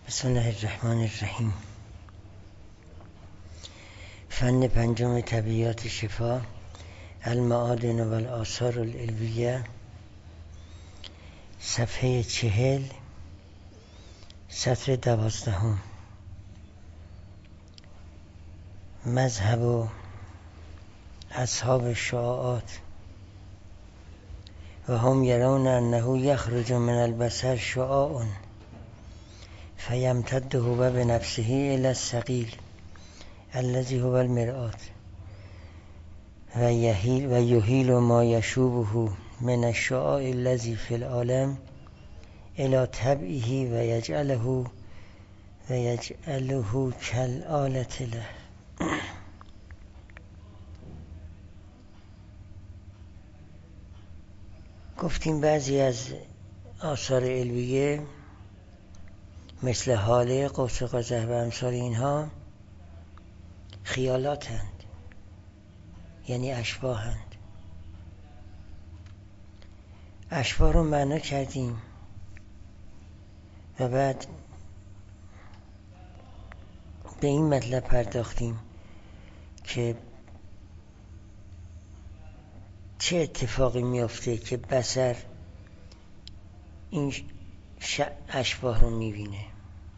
بسم الله الرحمن الرحیم. فن پنجم طبیعیات شفا، المعادن و الآثار العلویه، صفحه 40، سطر 12. مذهب و اصحاب الشعاعات و هم یرون انه یخرج من البصر شعاع فیمتد هو بنفسه الی الثقیل الذی هو المرآة و یحیل ما یشوبه من الشعاع الذی فی العالم الی طبعه و یجعله کالآلة له. گفتیم بعضی از آثار علویه مثل حاله، قوس قزح و امثال اینها خیالاتند، یعنی اشباهند. اشباه رو معنا کردیم و بعد به این مطلب پرداختیم که چه اتفاقی میفته که بصر این اشباح رو میبینه.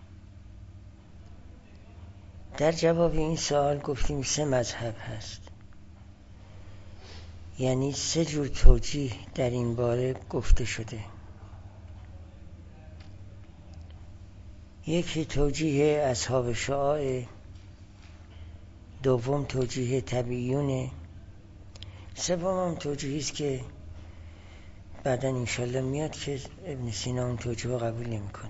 در جواب این سوال گفتیم 3 مذهب هست، یعنی 3 جور توجیه در این باره گفته شده. یکی توجیه اصحاب شعاع، دوم توجیه طبیعیونه، سوم هم توجیهی است که بعداً انشالله میاد که ابن سینا اون توجیه رو قبول نمیکنه.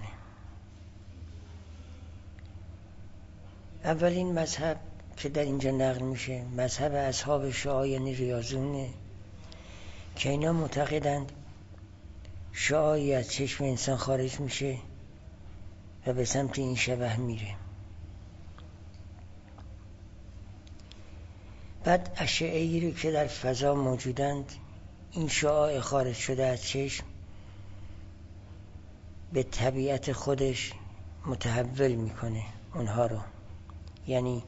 اولین مذهب که در اینجا نقل میشه مذهب اصحاب شعاع، یعنی ریاضیونه، که اینا معتقدند شعاعی از چشم انسان خارج میشه و به سمت این شبح میره. بعد اشعه‌ای رو که در فضا موجودند، این شعاع خارج شده از چشم به طبیعت خودش متحول میکنه اونها رو، یعنی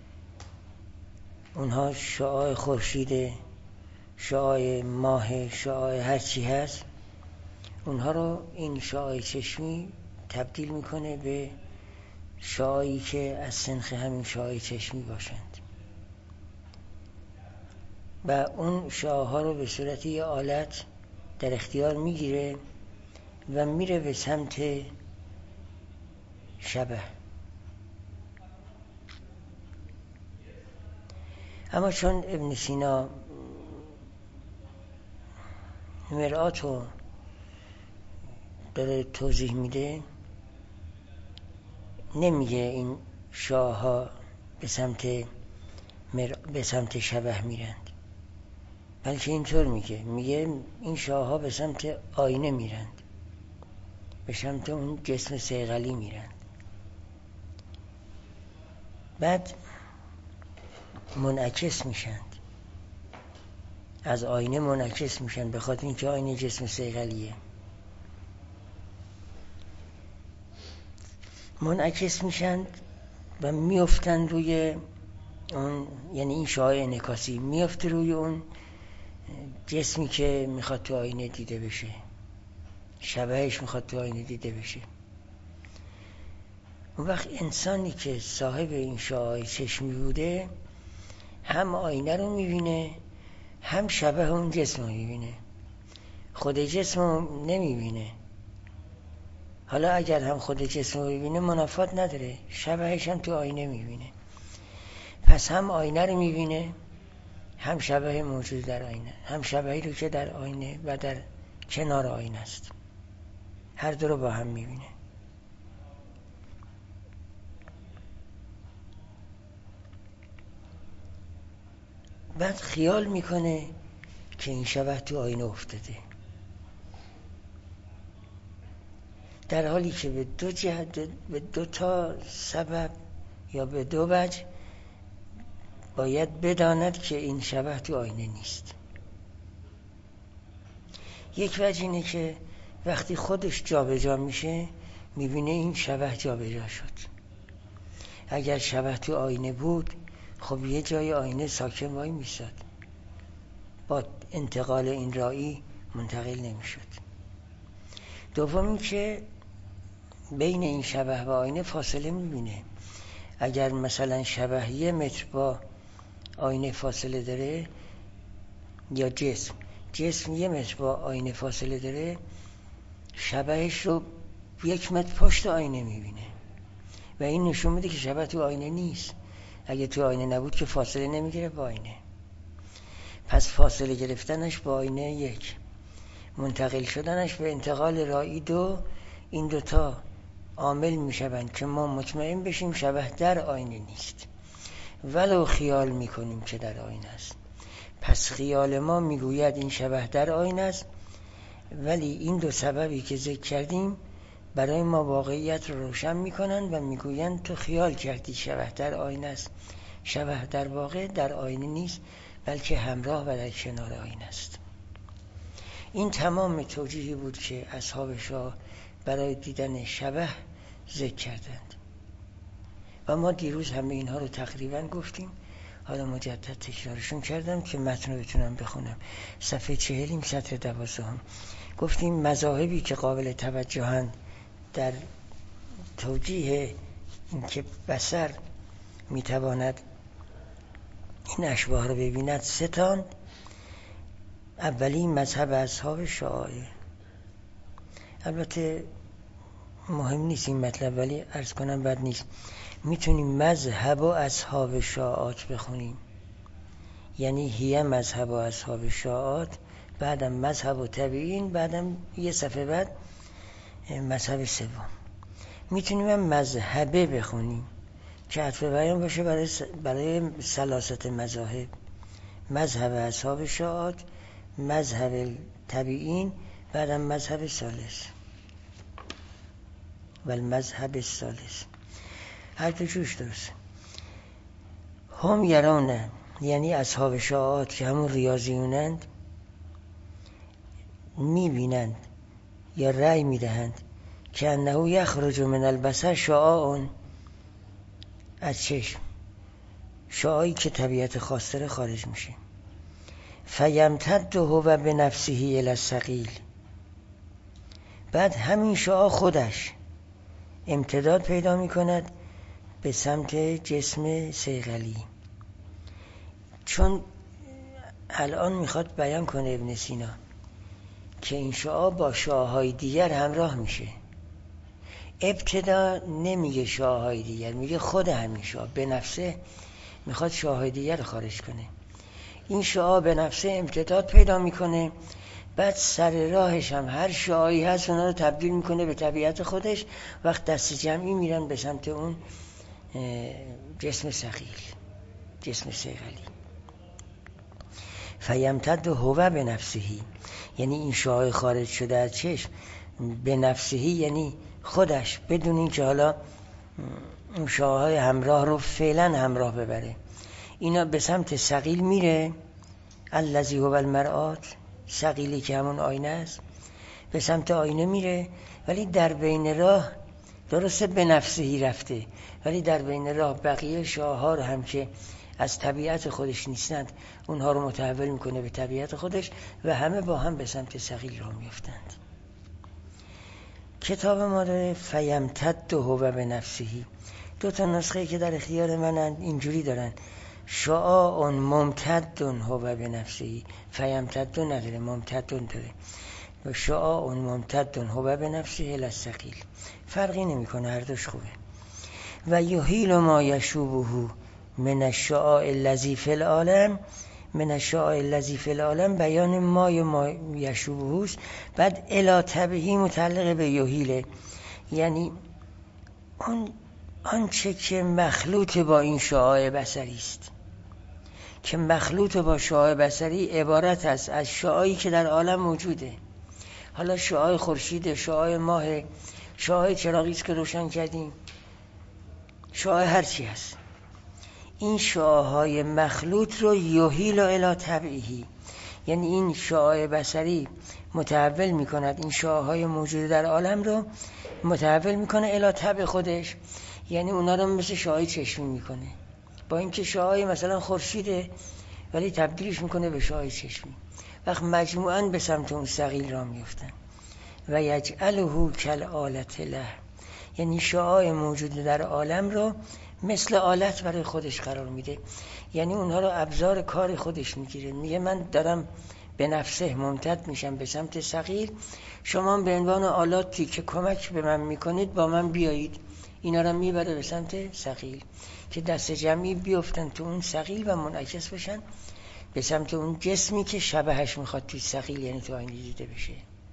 اونها شعاع خورشید، شعاع ماه، شعاع هرچی هست، اونها رو این شعاع چشمی تبدیل میکنه به شعاعی که از سنخ همین شعاع چشمی باشند و اون شعاعها رو به صورت یه آلت در اختیار میگیره و میره به سمت شبح. اما چون ابن سینا مرآة رو داره توضیح میده، نمیگه این شعاعها به سمت شبح میرند، بلکه اینطور میگه این شعاعها به سمت آینه میرند، به سمت اون جسم صیقلی میرند. بعد منعکس میشند، از آینه منعکس میشن، به خاطر اینکه آینه جسم صیقلیه. منعکس میشن و میفتن روی اون، یعنی این شعاع انعکاسی میفته روی اون جسمی که میخواد تو آینه دیده بشه، شبهش میخواد تو آینه دیده بشه. اون وقت انسانی که صاحب این شعاع چشمی بوده هم آینه رو میبینه، هم شبه اون جسم رو میبینه، خود جسم رو نمیبینه. حالا اگر هم خود جسم رو میبینه منافات نداره، شبهش هم تو آینه میبینه. پس هم آینه رو میبینه، هم شبه موجود در آینه، هم شبهی رو که در آینه و در کنار آینه است، هر دو رو با هم میبینه. بعد خیال میکنه که این شبه تو آینه افتاده، در حالی که به 2 جهت، به 2 تا سبب یا به 2 وجه باید بداند که این شبه تو آینه نیست. یک وجه اینه که وقتی خودش جا به جا میشه میبینه این شبح جا به جا شد. اگر شبح تو آینه بود خب یه جای آینه ساکن وای میشد، با انتقال این رایی منتقل نمیشد. دوم این که بین این شبح و آینه فاصله میبینه. اگر مثلا شبح 1 متر با آینه فاصله داره، یا جسم 1 متر با آینه فاصله داره، شبحش رو 1 متر پشت آینه میبینه و این نشون میده که شبح تو آینه نیست. اگه تو آینه نبود که فاصله نمیگیره با آینه. پس فاصله گرفتنش با آینه 1، منتقل شدنش به انتقال رایی 2، این دوتا عامل میشوند که ما مطمئن بشیم شبح در آینه نیست، ولو خیال میکنیم که در آینه است. پس خیال ما میگوید این شبح در آینه است، ولی این دو سببی که ذکر کردیم برای ما واقعیت رو روشن میکنن و میگویند تو خیال کردی شبح در آینه است. شبح در واقع در آینه نیست، بلکه همراه و در کنار آینه است. این تمام توجیهی بود که اصحاب شاه برای دیدن شبح ذکر کردند و ما دیروز همه اینها رو تقریبا گفتیم. حالا مجدد تکرارشون کردم که متن رو بتونم بخونم. صفحه 40 سطر 12 گفتیم مذاهبی که قابل توجهند در توجیه اینکه بصر میتواند این اشباح رو ببیند 3 تاند. اولی مذهب اصحاب شاعه. البته مهم نیست این مطلب، ولی عرض کنم بد نیست. میتونیم مذهب و اصحاب شاعات بخونیم، یعنی هیه مذهب و اصحاب شاعات، بعدم مذهب و تبیین، بعدم یه صفحه بعد مذهب سوم. میتونیم هم مذهبه بخونیم که عطف بیان باشه برای ثلاثت مذاهب، مذهب اصحاب شاعات، مذهب تبیین، بعدم مذهب ثالث و المذهب الثالث. هر دو جوش درست. هم یرانه، یعنی اصحاب شاعات که همون ریاضیونند، میبینند یا رأی میدهند که انه یخرج من البصر شعاع، از چشم شعاعی که طبیعت خاص داره خارج میشه. فیمتد هو به نفسه الی الثقیل، بعد همین شعاع خودش امتداد پیدا میکند به سمت جسم صیقلی. چون الان میخواد بیان کنه ابن سینا که این شعاع با شعاعهای دیگر همراه میشه. ابتدا نمیگه شعاعهای دیگر، میگه خود همین شعاع به نفسه میخواد شعاعهای دیگر خارج کنه. این شعاع به نفسه امتداد پیدا میکنه، بعد سر راهش هم هر شعاعی هست اونا رو تبدیل میکنه به طبیعت خودش. وقت دست جمعی میرن به سمت اون جسم ثقیل، جسم صیقلی. فیمتد هو به نفسهی، یعنی این شعاع خارج شده از چشم به نفسهی، یعنی خودش، بدون این که حالا اون شعاعهای همراه رو فعلا همراه ببره. اینا به سمت ثقیل میره، الذی هو المرآت، ثقیلی که همون آینه است، به سمت آینه میره. ولی در بین راه درسته به نفسهی رفته، ولی در بین راه بقیه شعاعها رو هم که از طبیعت خودش نیستند اونها رو متحول میکنه به طبیعت خودش و همه با هم به سمت ثقیل راه میفتند. کتاب ما داره فیمتد هو به نفسهی. 2 نسخه که در اختیار من اینجوری دارن، شعاع ممتد هو به نفسهی، فیمتد نداره، ممتد داره. و شعاع ممتد هو به نفسه الی الثقیل. فرقی نمیکنه، هر دوش خوبه. و یحیل ما یشوبه من الشعاع الذی فی العالم، من الشعاع الذی فی العالم بیان ما یشوبه است. بعد الی تبعی متعلق به یحیل، یعنی آنچه که مخلوط با این شعاع بصری است، که مخلوط با شعاع بصری عبارت است از شعاعی که در عالم موجوده. حالا شعاع خورشید، شعاع ماه، شعاع چراغی است که روشن کردیم، شعاع هر چی هست، این شعاعهای مخلوط رو یحیل الی تبعیه، یعنی این شعاع بصری متحول میکند این شعاعهای موجود در عالم رو متحول میکنه الی تبع خودش، یعنی اونا رو مثل شعاع چشمی میکنه. با اینکه شعاع مثلا خورشیده ولی تبدیلش میکنه به شعاع چشمی. وقت مجموعاً به سمت اون ثقیل را میفتن. و یجعله کالآلة له، یعنی شعاع موجود در عالم رو مثل آلت برای خودش قرار میده، یعنی اونها رو ابزار کار خودش میگیره. میگه من دارم به نفسه ممتد میشم به سمت ثقیل، شما به عنوان آلاتی که کمک به من میکنید با من بیایید. اینا رو میبره به سمت ثقیل که دست جمعی بیفتن تو اون ثقیل و منعکس بشن به سمت اون جسمی که شبهش میخواد توی ثقیل، یعنی تو آینه دیده بشه.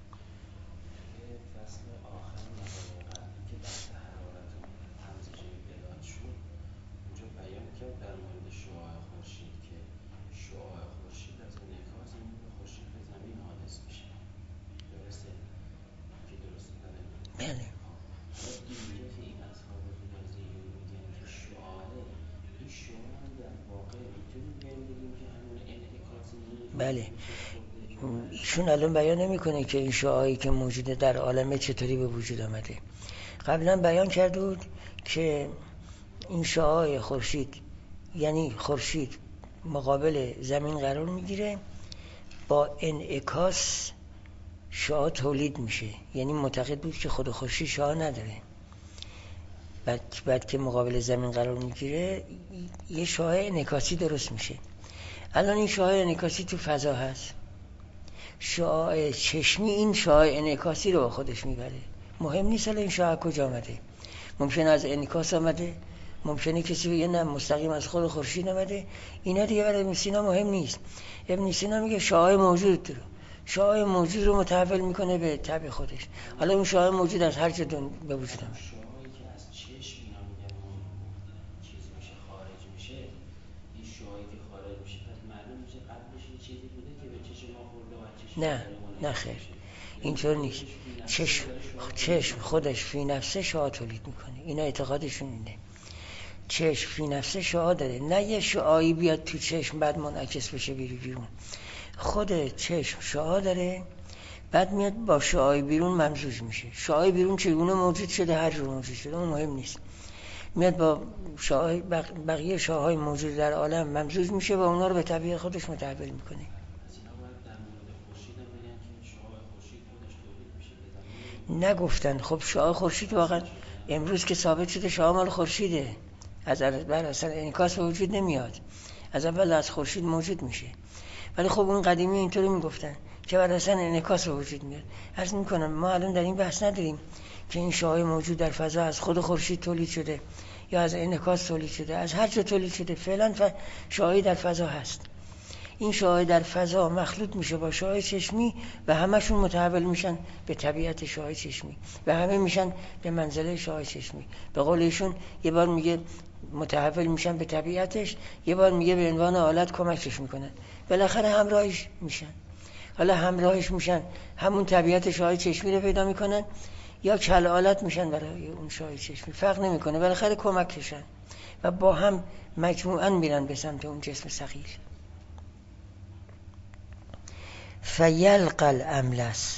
بله، ایشون الان بیان نمیکنه که این شعاعی که موجوده در عالم چطوری به وجود آمده. قبلا بیان کرده بود که این شعاع خورشید، یعنی خورشید مقابل زمین قرار میگیره، با انعکاس شعاع تولید میشه. یعنی معتقد بود که خود خورشید شعاع نداره، بعد که مقابل زمین قرار میگیره یه شعاع انعکاسی درست میشه. الان این شعاع انعکاسی تو فضا هست، شعاع چشمی این شعاع انعکاسی رو با خودش میبره. مهم نیست الان این شعاع کجا آمده، ممکنه از انعکاس آمده، ممکنه کسی بگه نه مستقیم از خود خورشید آمده. اینا دیگه برای ابن سینا مهم نیست. ابن سینا میگه شعاع موجود رو متحول میکنه به تبع خودش. حالا اون شعاع موجود از هر جا به وجود آمده. نه خیر، اینطور نیست. چشم خودش فی نفسه شعاع تولید میکنه، اینا اعتقادشون اینه. چشم فی نفسه شعاع داره، نه یه شعاعی بیاد تو چشم بعد منعکس بشه بیرون. خود چشم شعاع داره، بعد میاد با شعاع بیرون ممزوج میشه. شعاع بیرون چگونه موجود شده، هر جور موجود شده، اون مهم نیست. میاد با شعاع بقیه شعاعهای موجود در عالم ممزوج میشه و اونا رو به طبیعت خودش متحول میکنه. نگفتن. خب شعاع خورشید واقعا امروز که ثابت شده شعاع مال خورشیده، از بر اصلا انعکاس به وجود نمیاد، از اول از خورشید موجود میشه. ولی خب اون قدیمی اینطوری میگفتن که بر اصلا انعکاس به وجود میاد. عرض میکنم ما الان در این بحث نداریم که این شعاع موجود در فضا از خود خورشید تولید شده یا از انعکاس تولید شده، از هر جا تولید شده. فعلا شعاعی در فضا هست. این شعاع در فضا مخلوط میشه با شعاع چشمی و همشون متحول میشن به طبیعت شعاع چشمی و همه میشن به منزله شعاع چشمی. به قول ایشون یه بار میگه متحول میشن به طبیعتش، یه بار میگه به عنوان آلت کمکش میکنن، بالاخره همراهش میشن. حالا همراهش میشن همون طبیعت شعاع چشمی رو پیدا میکنن یا کل آلت میشن برای اون شعاع چشمی، فرق نمیکنه، بالاخره کمکشن و با هم مجموعاً میرن به سمت اون جسم ثقیل. فیلقى الاملس،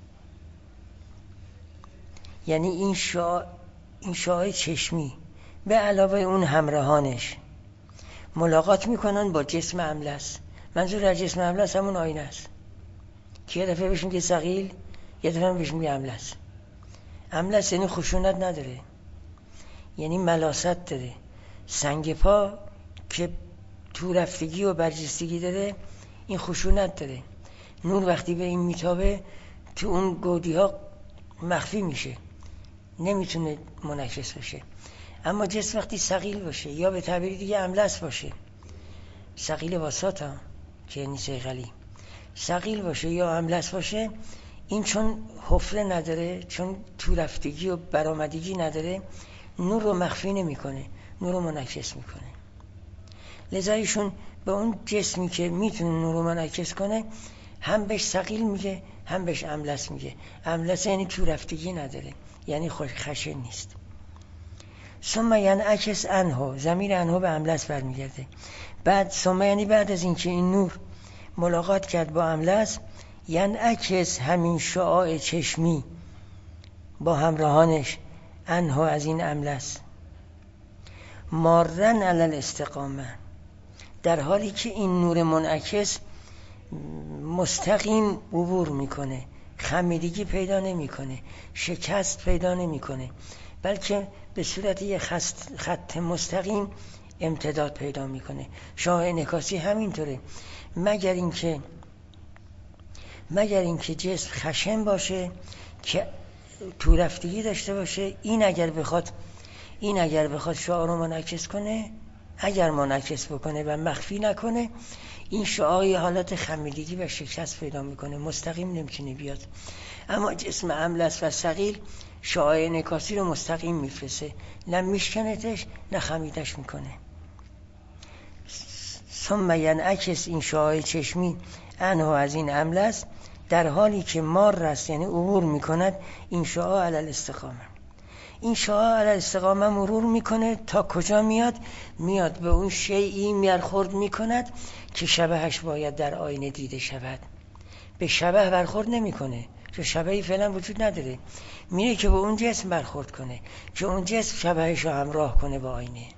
یعنی این شعاع چشمی به علاوه اون همراهانش ملاقات میکنن با جسم املس. منظور از جسم املس همون آینه است که یه دفعه بهش میگه ثقیل، یه دفعه بهش میگه املس. املس یعنی خشونت نداره، یعنی ملاست داره. سنگ پا که تو رفتگی و برجستگی داره، این خشونت داره. نور وقتی به این میتابه تو اون گودی ها مخفی میشه، نمیتونه منعکس بشه. اما جسم وقتی ثقیل باشه یا به تعبیر دیگه املس باشه، ثقیل واسط هم که یعنی صیقلی، ثقیل باشه یا املس باشه، این چون حفره نداره، چون تو رفتگی و برآمدگی نداره، نور رو مخفی نمیکنه، نور رو منعکس میکنه. لذا ایشون به اون جسمی که میتونه نور رو منعکس کنه هم بهش ثقیل میگه هم بهش املس میگه. املس یعنی تو رفتگی نداره، یعنی خشن نیست. ثم ینعکس عنه، ضمیر عنه به املس برمیگرده. بعد ثم یعنی بعد از اینکه این نور ملاقات کرد با املس، ینعکس همین شعاع چشمی با همراهانش انه از این املس مارن علی الاستقامه، در حالی که این نور منعکس مستقیم عبور میکنه، خمیدگی پیدا نمیکنه، شکست پیدا نمیکنه، بلکه به صورت یک خط مستقیم امتداد پیدا میکنه. شعاع انعکاسی همینطوره، مگر اینکه جسم خشن باشه که تو رفتگی داشته باشه. این اگر بخواد شعاع رو منعکس کنه، اگر منعکس بکنه و مخفی نکنه، این شعاع حالت خمیدگی و شکست پیدا میکنه، مستقیم نمیتونه بیاد. اما جسم املس و ثقیل شعاع انعکاسی رو مستقیم میفرسته، نه میشکنتش نه خمیدش میکنه. ثم ینعکس این شعاع چشمی انه از این املس، در حالی که مار است یعنی عبور میکند این شعاع علی الاستقامه. این شعاع علی الاستقامه مرور میکنه تا کجا میاد به اون شیئی برخورد میکند که شبهش باید در آینه دیده شود. به شبه برخورد نمیکنه چون شبهی فعلا وجود نداره، میره که به اون جسم برخورد کنه که اون جسم شبهش رو همراه کنه با آینه.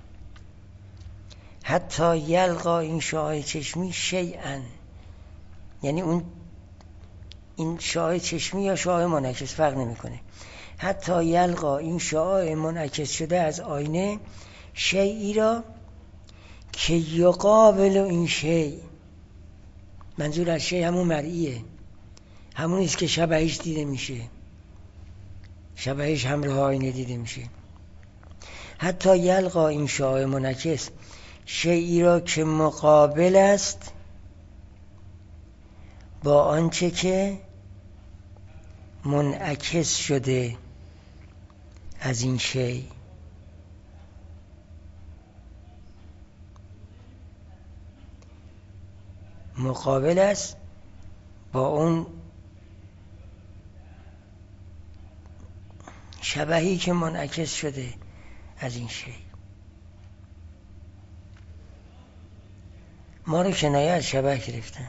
حتی یلقا این شعاع چشمی شیئا، یعنی این شعاع چشمی یا شعاع منعکس فرق نمیکنه. حتی یلقا این شعاع منعکس شده از آینه شیئی را که یقابل این شیء، منظور از شیء همون مرئیه، همونیست که شبهش دیده میشه، شبهش همراه آینه دیده میشه. حتی یلقا این شعاع منعکس شیئی را که مقابل است با آنچه که منعکس شده از این شیء. مقابل است با اون شبهی که منعکس شده از این شیء. ما رو کنایه از شبه گرفتن.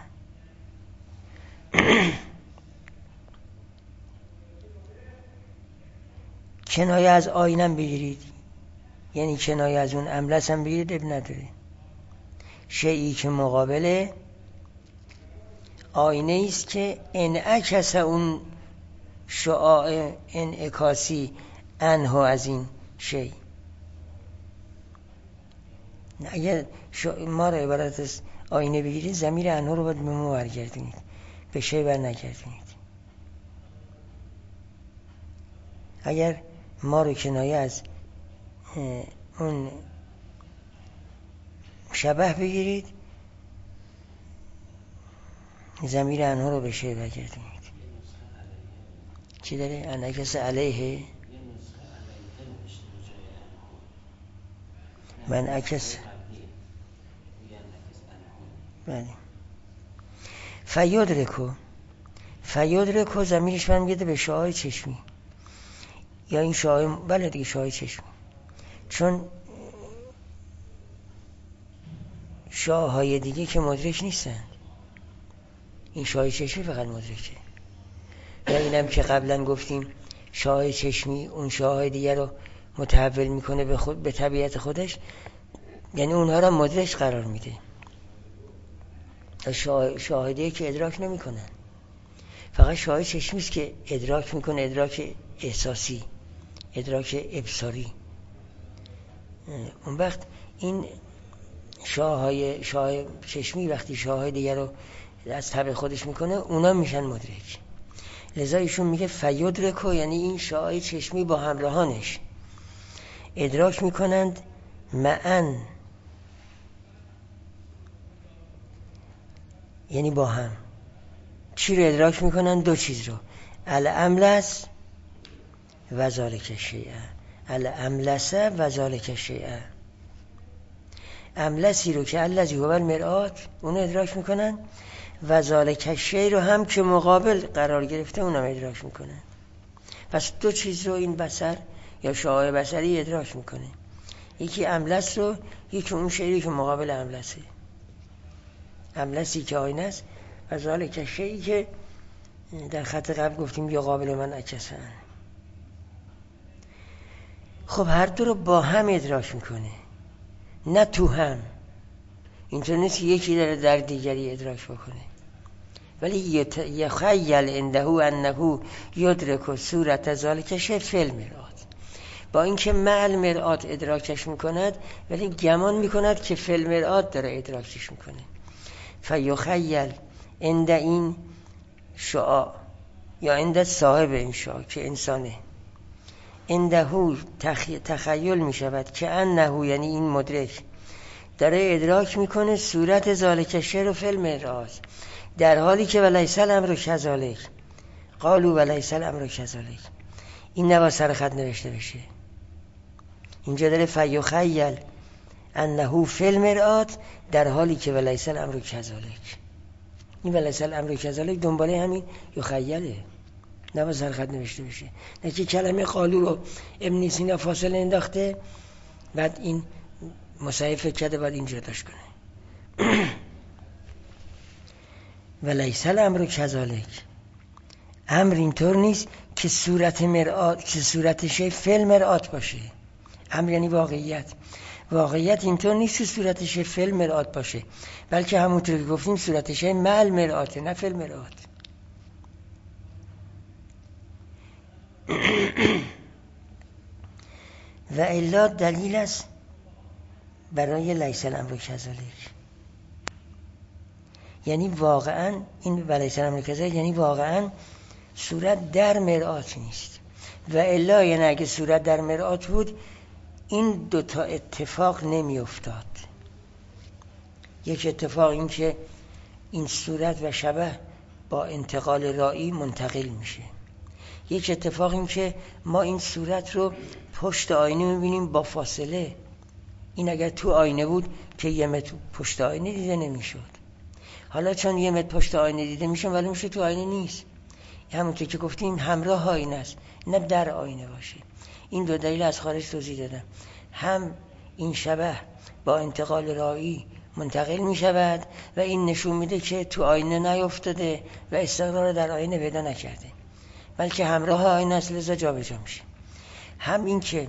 کنایه از آینم بگیرید، یعنی کنایه از اون املس هم بگیرید، اب نداره. شیئی که مقابله آینه است که انعکس اون شعاع انعکاسی انه از این شیء. اگر ما رو عبارت از آینه بگیرید، ضمیر انه رو باید به ما برگردونید، به شیء بر نگردونید. اگر ما رو کنایه از اون شبه بگیرید، ضمیر انه رو به شیء برگردونید. چی داره؟ انعکس علیه منعکس. بله. فیدرکو ضمیرش برمیگرده به شعاع چشمی یا این شعاع، بله دیگه، شعاع چشمی، چون شعاعهای دیگه که مدرک نیستن، این شعاع چشمی فقط مدرکه. یا اینم که قبلا گفتیم شعاع چشمی اون شعاعهای دیگه رو متحول میکنه به طبیعت خودش، یعنی اونها رو مدرک قرار میده. شعاع دیگه که ادراک نمیکنن، فقط شعاع چشمی است که ادراک میکنه، ادراک احساسی، ادراک ابصاری. اون وقت این شعاع چشمی وقتی شعاع دیگر رو از طبع خودش میکنه، اونا میشن مدرک. لذا ایشون میگه فیدرکو، یعنی این شعاع چشمی با همراهانش ادراک میکنند معن، یعنی با هم. چی رو ادراک میکنن؟ دو چیز رو، الاملس و ذالک الشیء. الاملس و ذالک الشیء، املسی رو که الذی هو المرآة اون ادراک میکنن، و ذالک الشیء رو هم که مقابل قرار گرفته اونم ادراک میکنن. پس دو چیز رو این بصر یا شعاع بصری ادراک میکنه، یکی املس رو، یکی اون شیئی که مقابل املسه، املسی که آینه است و ذالک الشیء که در خط قبل گفتیم یا قابل من عکسن. خب هر دو رو با هم ادراک میکنه، نه تو هم. اینطور نیست که یکی داره در دیگری ادراک بکنه. ولی یخیل عنده انه یدرک صورت ذالک فی المرآت، با اینکه مع المرآت ادراکش میکند ولی گمان میکند که فی المرآت داره ادراکش میکنه. فیخیل عند این شعاع یا عند صاحب این شعاع که انسانه، عنده تخیل میشود که انه یعنی این مدرک داره ادراک میکنه صورت ذالک شر فی المرآت، در حالی که ولیس الامر کذالک. قالوا ولیس الامر کذالک، این نباید سر خط نوشته بشه. اینجا داره فیخیل انه فی المرآت در حالی که ولیس الامر کذالک. این ولیس الامر کذالک دنباله همین یخیله، نباید سر خط نوشته بشه. نه که کلمه قالو رو ابن سینا فاصله انداخته، بعد این مصحف کرده باید اینجا داشت کنه. ولیس الامر کذالک، امر اینطور نیست که صورت مرآت، که صورت شی فی المرآت باشه. امر یعنی واقعیت. واقعیت اینطور نیست که صورت شی فی المرآت باشه، بلکه همونطور که گفتیم صورت شی مع المرآت، نه فی المرآت. و الا دلیل است برای لیس الامر کذالک، یعنی واقعا این ولیس الامر کذالک یعنی واقعا صورت در مرآت نیست. و الا یعنی اگه صورت در مرآت بود این دوتا اتفاق نمی افتاد. یک اتفاق این که این صورت و شبه با انتقال رائی منتقل میشه. یک اتفاق این که ما این صورت رو پشت آینه میبینیم با فاصله. این اگر تو آینه بود که یه متر پشت آینه دیده نمیشد. حالا چون یه متر پشت آینه دیده میشه ولی میشه تو آینه نیست. همونطور که گفتیم همراه آینه است، نه در آینه باشه. این دو دلیل از خارج توضیح دادم. هم این شبه با انتقال رائی منتقل می شود و این نشون میده که تو آینه نیفتاده و استقرار در آینه پیدا نکرده، بلکه همراه آینه است، لذا جا به جا میشه. هم این که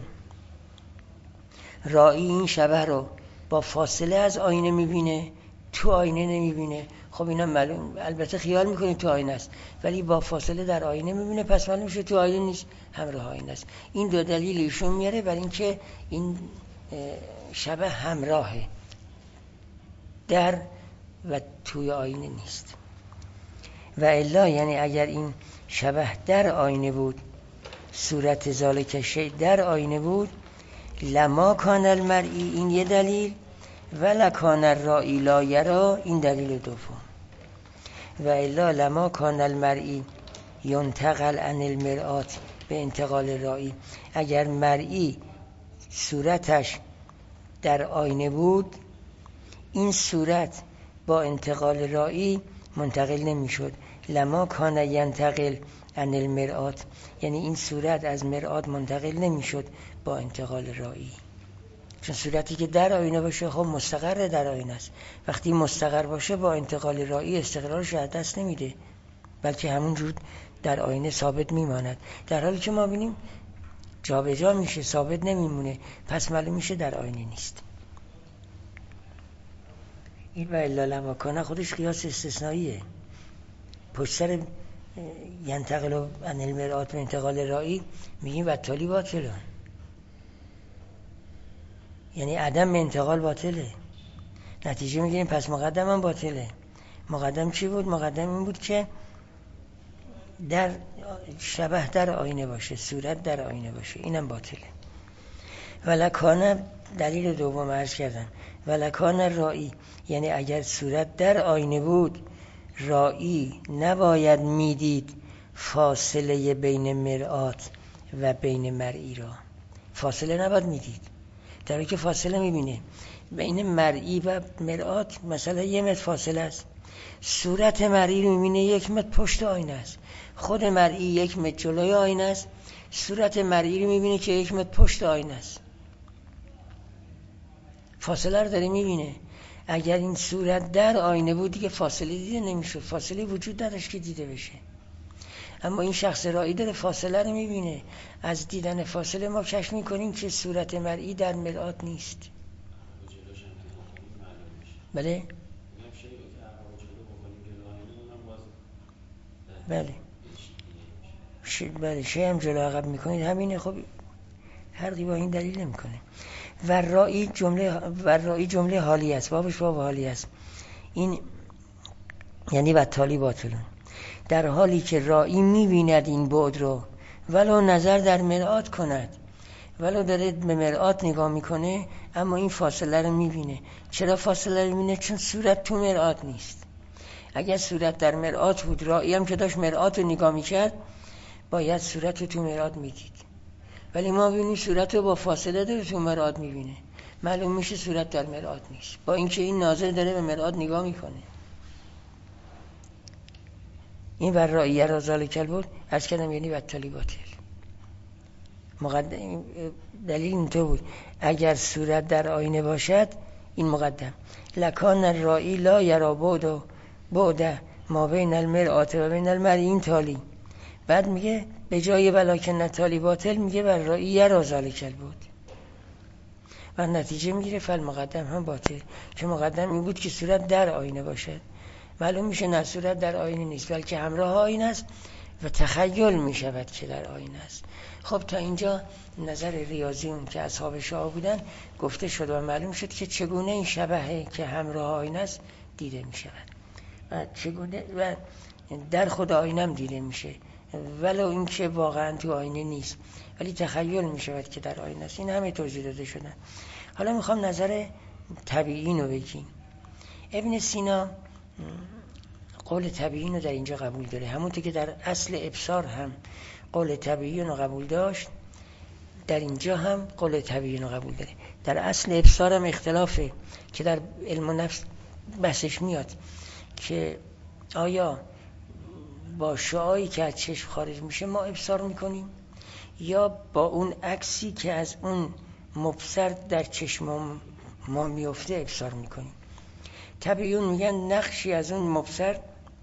رائی این شبه رو با فاصله از آینه میبینه، تو آینه نمیبینه. خب اینا معلوم، البته خیال میکنه تو آینه است ولی با فاصله در آینه میبینه، پس معلوم میشه تو آینه نیست، همراه آینه است. این دو دلیل ایشون میاره برای اینکه این شبه همراهه، در و توی آینه نیست. و الا یعنی اگر این شبه در آینه بود، صورت ذالک شیء در آینه بود، لما کان المرئی، این یه دلیل، و لکان الرائی لا یرا، این دلیل دوم. و الا لما کان المرئی ینتقل عن المرآت به انتقال رائی، اگر مرئی صورتش در آینه بود این صورت با انتقال رائی منتقل نمیشد. لما کان ینتقل عن المرآت یعنی این صورت از مرآت منتقل نمیشد با انتقال رائی، چون صورتی که در آینه باشه خب مستقر در آینه است. وقتی مستقر باشه با انتقال رائی استقرارش از دست نمیده، بلکه همونجور در آینه ثابت میماند. در حالی که ما بینیم جا به جا میشه، ثابت نمیمونه، پس معلوم میشه در آینه نیست. این و الا لما کان خودش قیاس استثنائیه. پشت سر ینتقل عن المرآت به انتقال رائی میگیم و تالی باطلان، یعنی عدم انتقال باطله. نتیجه میگیریم پس مقدم هم باطله. مقدم چی بود؟ مقدم این بود که در شبه در آینه باشه، صورت در آینه باشه، اینم باطله. ولکان دلیل دوم عرض کردم، ولکان رائی یعنی اگر صورت در آینه بود رائی نباید میدید فاصله بین مرآت و بین مرئی را، فاصله نباید میدید، در حالی که فاصله میبینه. بین مرئی و مرآت مثلا 1 متر فاصله است، صورت مرئی رو میبینه 1 متر پشت آینه است، خود مرئی 1 متر جلوی آینه است، صورت مرئی رو میبینه که 1 متر پشت آینه است، فاصله رو داره میبینه. اگر این صورت در آینه بود دیگه فاصله دیده نمیشد، فاصله وجود نداشت که دیده بشه. اما این شخص رایی داره فاصله رو میبینه. از دیدن فاصله ما کشف میکنیم که صورت مرئی در مرآت نیست. بله بله بله شی هم جلو عقب میکنید همینه. خب فرقی با این دلیل نمیکنه. و رایی جمله حالی است، بابش باب حالی است. این یعنی بطالی باطلون، در حالی که رایی میبیند این بعد رو ولو نظر در مرآت کند، ولو داره به مرآت نگاه میکنه اما این فاصله رو میبینه. چرا فاصله رو میبینه؟ چون صورت تو مرآت نیست. اگر صورت در مرآت بود، رایی هم که داشت مرآت رو نگاه میکرد باید صورت رو تو مرآت میدید، ولی ما ببینیم صورت رو با فاصله داره تو مرآت میبینه، معلوم میشه صورت در مرآت نیست، با اینکه این ناظر داره به مرآت نگاه میکنه. این بر راییه را ذالک بود عرض کردم یعنی بطالی باطل. دلیل اینطور بود اگر صورت در آینه باشد، این مقدم لکان الرایی لا یرا بعد ما بین المرآت و بین المرئی این تالی. بعد میگه به جای ولکن تالی باطل میگه بر راییه را ذالک بود و نتیجه میگیره فل مقدم هم باطل، که مقدم این بود که صورت در آینه باشد. معلوم میشه نه صورت در آینه نیست بلکه همراه آینه است و تخیل میشود که در آینه است. خب تا اینجا نظر ریاضیون که اصحاب شاه بودن گفته شد و معلوم شد که چگونه این شبهه که همراه آینه است دیده میشود و چگونه و در خود آینه هم دیده میشه ولو اینکه واقعا تو آینه نیست ولی تخیل میشود که در آینه است. این همه توضیح داده شدن. حالا میخوام نظر طبیعی رو بگیم. ابن سینا قول طبیعی رو در اینجا قبول داره، همونطور که در اصل ابصار هم قول طبیعی رو قبول داشت، در اینجا هم قول طبیعی رو قبول داره. در اصل ابصار هم اختلافه که در علم و نفس بحثش میاد که آیا با شعاعی که از چشم خارج میشه ما ابصار میکنیم یا با اون عکسی که از اون مبصر در چشم ما میفته ابصار میکنیم. طبیعیون میگن نقشی از اون مبصر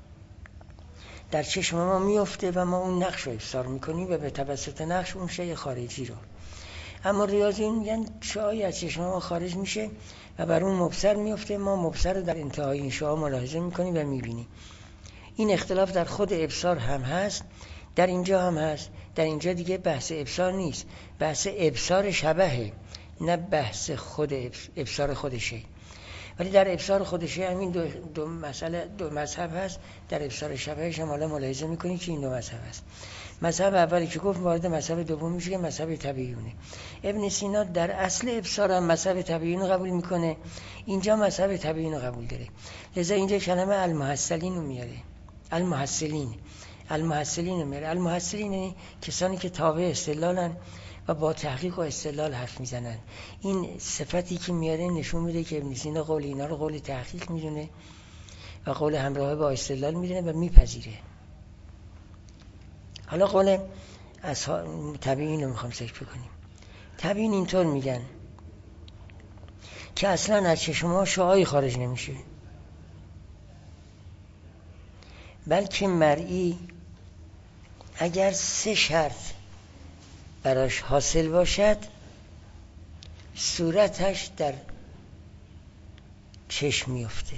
در چشم ما میفته و ما اون نقش رو ابصار میکنیم و به توسط نقش اون شیء خارجی رو. اما ریاضیون میگن شعاعی از چشم ما خارج میشه و بر اون مبصر میفته، ما مبصر رو در انتهای این شعاع ملاحظه میکنیم و میبینیم. این اختلاف در خود ابصار هم هست، در اینجا هم هست. در اینجا دیگه بحث ابصار نیست، بحث ابصار شبهه، نه بحث خود ابصار خودشه. ولی در ابصار خودشه همین دو مذهب هست. در ابصار شبهش هم حالا ملاحظه میکنید که این دو مذهب هست. مذهب اولی که گفت وارد مذهب دوم میشه که مذهب طبیعیونه. ابن سینا در اصل ابصار هم مذهب طبیعیون قبول میکنه، اینجا مذهب طبیعیون قبول داره. لذا اینجا کلمه المحصلین رو میاره، المحصلین رو میاره. المحصلین یعنی کسانی که تابع استدلالن و با تحقیق و استدلال حرف میزنن. این صفتی که میاره نشون میده که ابن سینا قول اینا رو قول تحقیق میدونه و قول همراه با استدلال میدونه و میپذیره. حالا قول طبیعین رو میخوام ذکر کنیم. طبیعین اینطور میگن که اصلا از چشم ما شعاعی خارج نمیشه، بلکه مرئی اگر 3 شرط براش حاصل باشد صورتش در چشم میفته.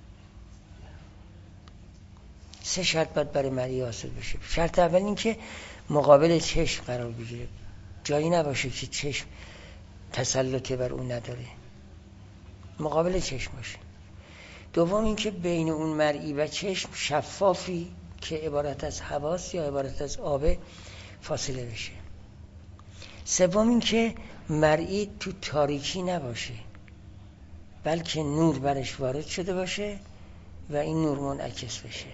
3 شرط باید برای مرئی حاصل بشه. شرط اول این که مقابل چشم قرار بگیره، جایی نباشه که چشم تسلط بر اون نداره، مقابل چشم باشه. دوم این که بین اون مرئی و چشم شفافی که عبارت از حواس یا عبارت از آب فاصله بشه. سوم این که مرئی تو تاریکی نباشه بلکه نور برش وارد شده باشه و این نور منعکس بشه.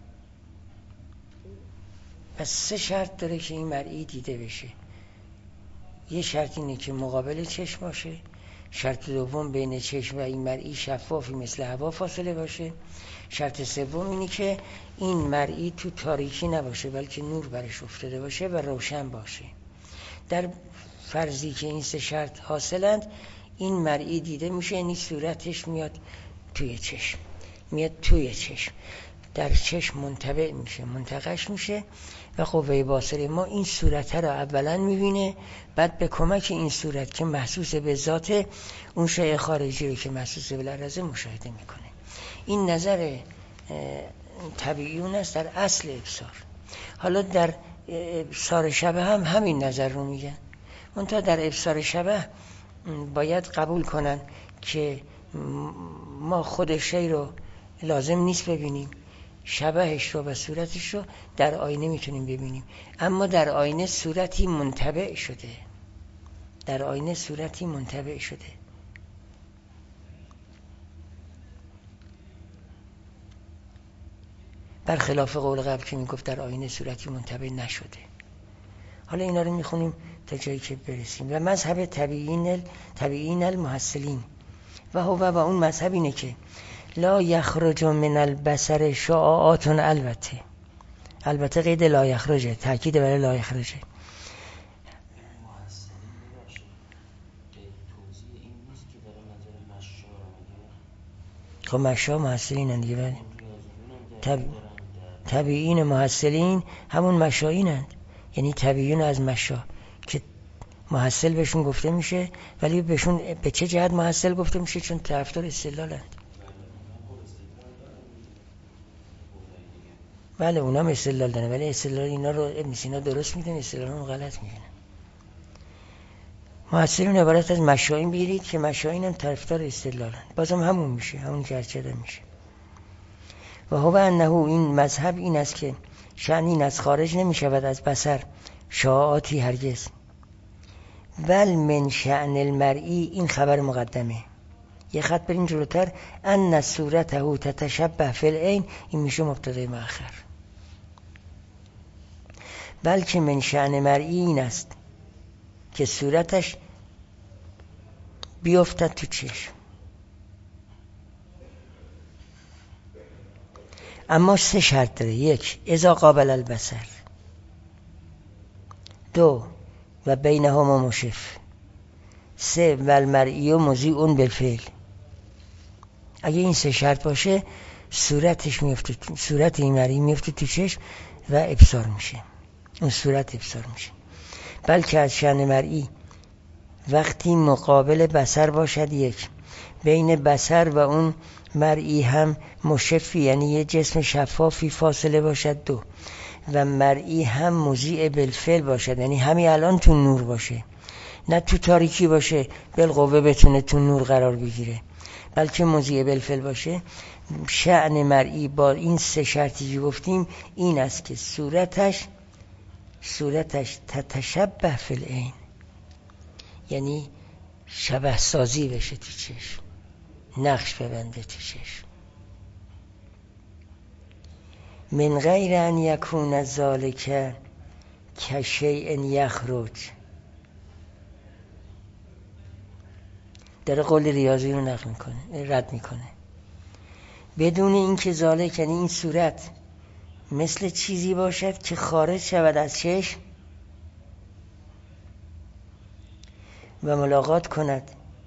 پس 3 شرط داره که این مرئی دیده بشه. یه شرط اینه که مقابل چشم باشه، شرط دوم بین چشم و این مرئی شفافی مثل هوا فاصله باشه، شرط سوم اینه که این مرئی تو تاریکی نباشه بلکه نور برش افتاده باشه و روشن باشه. در فرضی که این 3 شرط حاصلند این مرئی دیده میشه، یعنی صورتش میاد توی چشم، در چشم منطبع میشه، منتقش میشه و قوه باصره ما این صورت را اولا میبینه، بعد به کمک این صورت که محسوس به ذات اون شیء خارجی رو که محسوس به لرزه مشاهده میکنه. این نظر طبیعیون است در اصل ابصار. حالا در ابصار شبه هم همین نظر رو میگن، منتها در ابصار شبه باید قبول کنن که ما خود شی رو لازم نیست ببینیم، شبهش رو و صورتش رو در آینه میتونیم ببینیم، اما در آینه صورتی منطبع شده، در آینه صورتی منطبع شده. برخلاف قول قبل که میگفت در آینه صورتی منطبع نشده. حالا اینا رو میخونیم تا جایی که برسیم. و مذهب طبیعین المحصلین و هو و اون مذهب اینه که لا یخرج من البصر شعاعات، البته قید لا یخرجه، تاکید برای لا یخرجه. خب مشا محصلین هست دیگه، طبیعین محصلین همون مشایین هست، یعنی طبیعین از مشا که محصل بهشون گفته میشه، ولی بهشون به چه جهت محصل گفته میشه؟ چون طرفدار استدلال هست. بله اونام استدلال دارن، ولی استدلال اینا رو ابن سینا درست میدن، استدلال رو غلط میدن. محصلین عبارت از مشایین بگیرید که مشایین هم طرفدار استدلالن، بازم همون میشه، همون که هرچه میشه. و هو انه این مذهب این است که شأن این از خارج نمیشود از بصر شعاعاتی هرگز. ول من شأن المرئی، این خبر مقدمه، یه خط بریم جلوتر، ان صورته تتشبه فی العین، این میشه مبتدای مؤخر. بلکه من شأن مرئی این است که صورتش بیفتد تو چشم، اما 3 شرط داره. 1 اذا قابل البصر، 2 و بینهما مشف، 3 و المرئی مضیء بالفعل. اگه این 3 شرط باشه صورتش میفته، صورت این مرئی میفته تو چشم و ابصار میشه، اون صورت ابصار میشه. بلکه از شأن مرئی وقتی مقابل بصر باشد، 1 بین بصر و اون مرئی هم مشفی، یعنی یه جسم شفافی فاصله باشد، 2 و مرئی هم مضیء بالفعل باشد، یعنی همین الان تو نور باشه، نه تو تاریکی باشه بالقوه بتونه تو نور قرار بگیره، بلکه مضیء بالفعل باشه. شأن مرئی با این 3 شرطی که گفتیم این است که صورتش تتشبه فی العین، یعنی شبه سازی بشه تو چشم، نقش ببنده تو چشم. من غیر ان یکون ذالک کشیء یخرج، در قول ریاضی رو نقل میکنه، رد میکنه، بدون اینکه ذالک یعنی این صورت مثل چیزی باشد که خارج شود از چشم و ملاقات کند.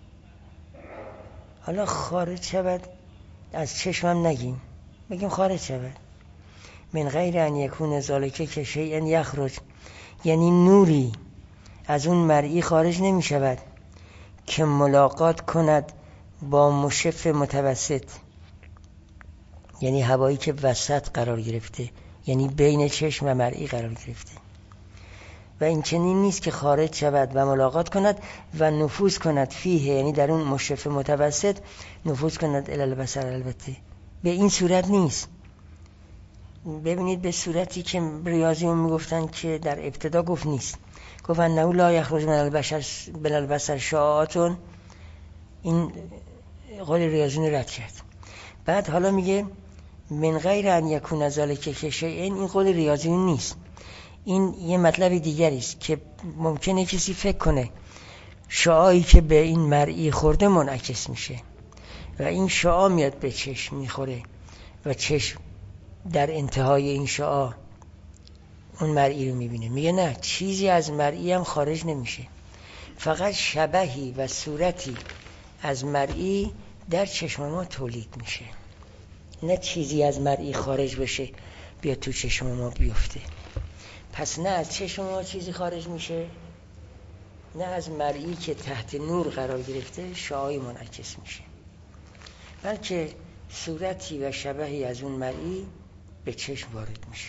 حالا خارج شود از چشم هم نگیم، بگیم خارج شود. من غیر ان یکون ذالک کشیء یخرج، یعنی نوری از اون مرئی خارج نمی شود که ملاقات کند با مشف متوسط، یعنی هوایی که وسط قرار گرفته، یعنی بین چشم و مرئی قرار گرفته. و این چنین نیست که خارج شود و ملاقات کند و نفوذ کند فیه، یعنی در اون مشف متوسط نفوذ کند الی البصر، البته به این صورت نیست. ببینید به صورتی که ریاضیون میگفتن که در ابتدا گفت نیست، گفت انه لا یخرج من البصر شعاعات، این قول ریاضیون رد کرد. بعد حالا میگه من غیر ان یکون ذالک کشیء، این قول ریاضیون نیست، این یه مطلب دیگری است که ممکنه کسی فکر کنه شعاعی که به این مرئی خورده منعکس میشه و این شعاع میاد به چشم میخوره و چشم در انتهای این شعاع اون مرئی رو میبینه. میگه نه، چیزی از مرئی هم خارج نمیشه، فقط شبهی و صورتی از مرئی در چشم ما تولید میشه، نه چیزی از مرئی خارج بشه بیا تو چشم ما بیفته. پس نه از چشم ما چیزی خارج میشه، نه از مرئی که تحت نور قرار گرفته شعاعی منعکس میشه، بلکه صورتی و شبهی از اون مرئی به چشم وارد میشه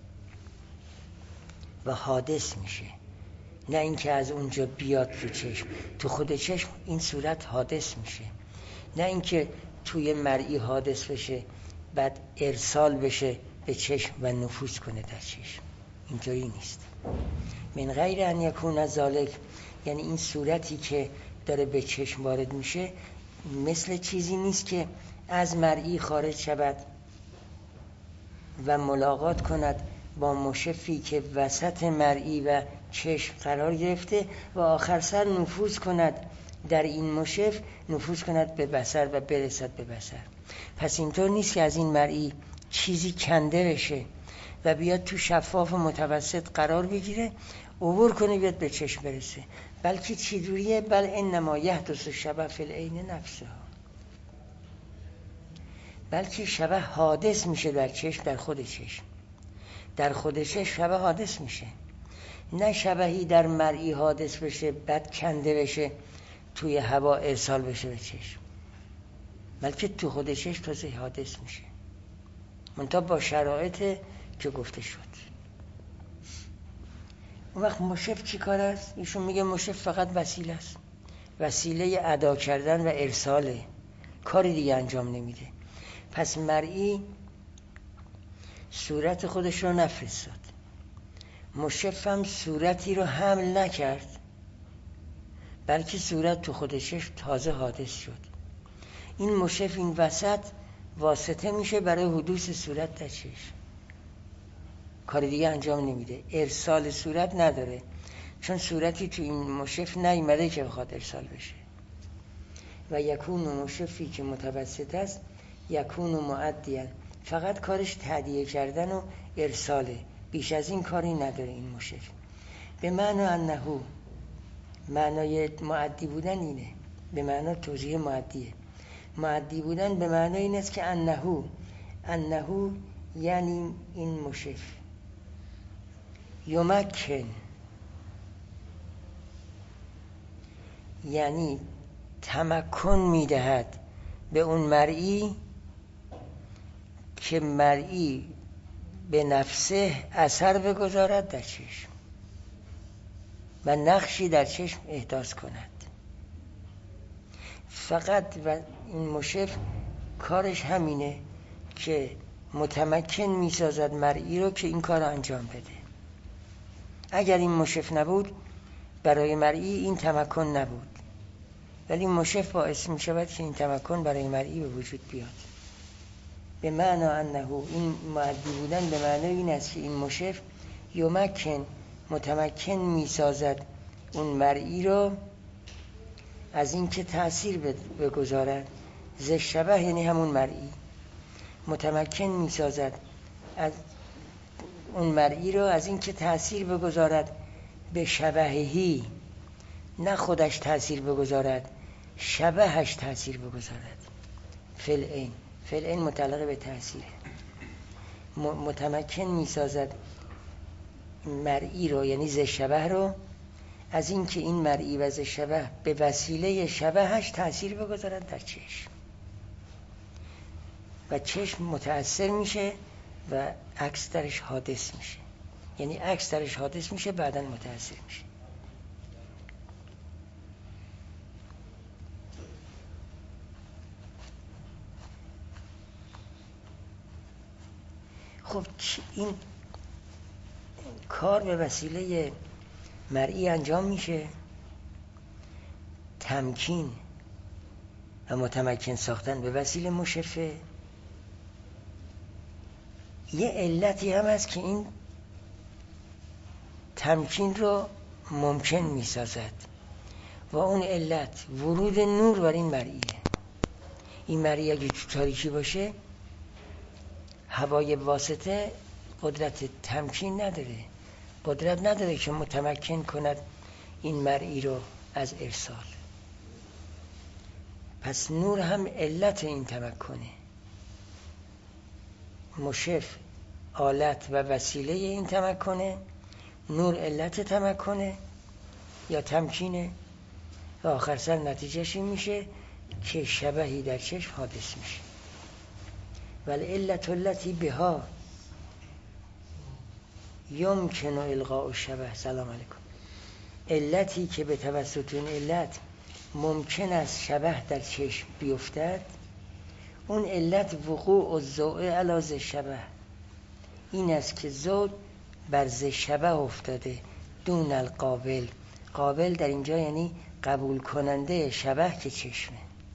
و حادث میشه. نه اینکه از اونجا بیاد تو چشم، تو خود چشم این صورت حادث میشه، نه اینکه توی مرئی حادث بشه بعد ارسال بشه به چشم و نفوذ کنه در چشم. اینطوری نیست. من غیر ان یکون ذالک، یعنی این صورتی که داره به چشم وارد میشه مثل چیزی نیست که از مرئی خارج شود و ملاقات کند با مشفی که وسط مرئی و چشم قرار گرفته و آخر سر نفوذ کند در این مشف، نفوذ کند به بصر و برسد به بصر. پس اینطور نیست که از این مرئی چیزی کنده بشه و بیاد تو شفاف متوسط قرار بگیره، عبور کنه بیاد به چشم برسه، بلکه چی دوریه؟ بل انما یحدث الشبه فی العین نفسها، بلکه شبه حادث میشه در چشم، در خود چشم، در خود چشم شبه حادث میشه. نه شبهی در مرئی حادث بشه بعد کنده بشه توی هوا ارسال بشه به چشم، بلکه تو خود چشم تازه حادث میشه، منتها با شرایط که گفته شد. اون وقت مشف چی کار است؟ ایشون میگه مشف فقط وسیله است، وسیله ادا کردن و ارساله، کاری دیگه انجام نمیده. پس مرئی صورت خودش رو نفرستاد، مشف هم صورتی رو حمل نکرد، بلکه صورت تو خود چشم تازه حادث شد. این مشف این وسط واسطه میشه برای حدوث صورت در چشم، کار دیگه انجام نمیده، ارسال صورت نداره، چون صورتی تو این مشف نیامده که بخواد ارسال بشه. و یکون مشفی که متوسط است یکون معدیان، فقط کارش تهدیه کردن و ارساله، بیش از این کاری نداره این مشف. به معنی انه، معنای معدی بودن اینه، به معنی توضیح معدیه. معدی بودن به معنی این است که انه یعنی این مشف یمکن، یعنی تمکن میدهد به اون مرئی که مرئی به نفسه اثر بگذارد در چشم و نقشی در چشم احداث کند. فقط و این مشف کارش همینه که متمکن میسازد مرئی رو که این کار رو انجام بده. اگر این مشف نبود برای مرئی این تمکن نبود، ولی مشف باعث می شود که این تمکن برای مرئی به وجود بیاد. به معنی انه، این معدی بودن به معنی این است که این مشف یمکن، متمکن می سازد اون مرئی رو از این که تأثیر بگذارد، ز شبه یعنی همون مرئی، متمکن می سازد از اون مرئی رو از این که تأثیر بگذارد به شبههی، نه خودش تأثیر بگذارد، شبهش تأثیر بگذارد. فعل این متعلق به تأثیره. متمکن می سازد مرئی رو یعنی ز شبه رو از این که این مرئی و ز شبه به وسیله شبهش تأثیر بگذارد در چشم و چشم متأثر میشه و عکس درش حادث میشه، یعنی عکس درش حادث میشه بعداً متأثر میشه. خب این کار به وسیله مرئی انجام میشه، تمکین و متمکن ساختن به وسیله مشفه. یه علتی هم هست که این تمکین رو ممکن میسازد و اون علت ورود نور بر این مرئیه. این مرئی اگه تو تاریکی باشه هوای واسطه قدرت تمکین نداره، قدرت نداره که متمکن کند این مرئی رو از ارسال. پس نور هم علت این تمکنه، مشف آلت و وسیله این تمکنه نور علت تمکنه یا تمکینه و آخر سر نتیجهش این میشه که شبهی در چشم حادث میشه. ولی علت التی بها یمکن القاء الشبه. سلام علیکم. علتی که به توسط این علت ممکن است شبه در چشم بیفتد، اون علت وقوع الضوء علی ذی شبه، این است که ضوء بر ذی شبه افتاده دون القابل. قابل در اینجا یعنی قبول کننده شبه که چشمه.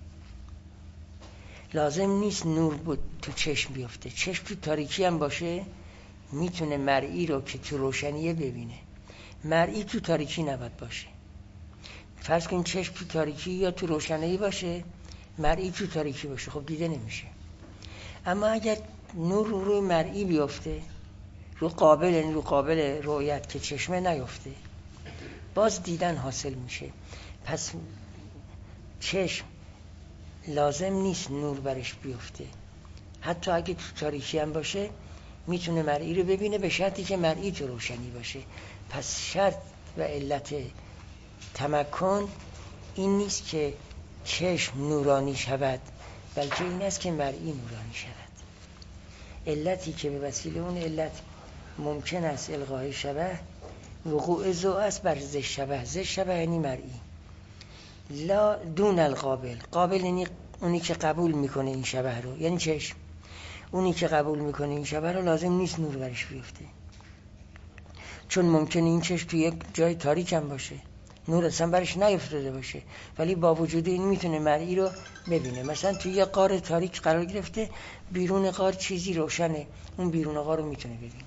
لازم نیست نور تو چشم بیفته. چشم تو تاریکی هم باشه میتونه مرئی رو که تو روشنیه ببینه. مرئی تو تاریکی نباید باشه. فرض کن چشم تو تاریکی یا تو روشنایی باشه، مرئی تو تاریکی باشه، خب دیده نمیشه. اما اگر نور روی مرئی بیفته، رو قابل، یعنی رو قابل رؤیت که چشمه نیفته، باز دیدن حاصل میشه. پس چشم لازم نیست نور برش بیفته، حتی اگه تو تاریکی هم باشه میتونه مرئی رو ببینه، به شرطی که مرئی تو روشنی باشه. پس شرط و علت تمکن این نیست که چشم نورانی شود، بلکه این است که مرئی نورانی شود. علتی که به وسیله اون علت ممکن است القای شبه، وقوع ضوء است بر ذی شبه. ذی شبه یعنی مرئی، لا دون القابل. قابل یعنی اونی که قبول میکنه این شبه رو، یعنی چشم. اونی که قبول میکنه این شبه رو لازم نیست نور برش بیفته، چون ممکنه این چشم توی یک جای تاریک هم باشه، نور اصلا برش نیفتاده باشه، ولی با وجود این میتونه مرئی رو ببینه. مثلا توی یه غار تاریک قرار گرفته، بیرون غار چیزی روشنه، اون بیرون غار رو میتونه ببینه.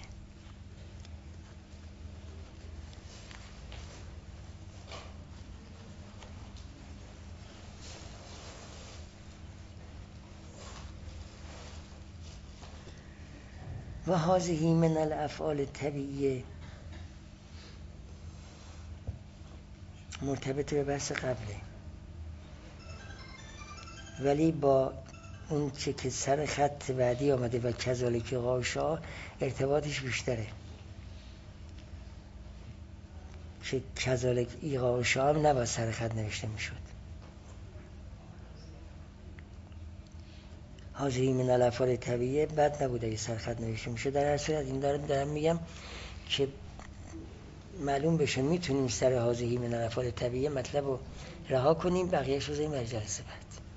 و هذه من الافعال الطبیعیه، مرتبط به بحث قبله، ولی با اون چه که سر خط بعدی آمده و کذالک غاشا ارتباطش بیشتره، که کذالک غاشا هم نباید سر خط نوشته میشد. هذه من الافعال طبیعیه بد نبوده اگه سر خط نوشته میشه. در هر صورت این دارم میگم که معلوم بشه میتونیم سر هذه من الافعال طبیعیه مطلب رو رها کنیم، بقیه‌اش رو بذاریم برای جلسه بعد.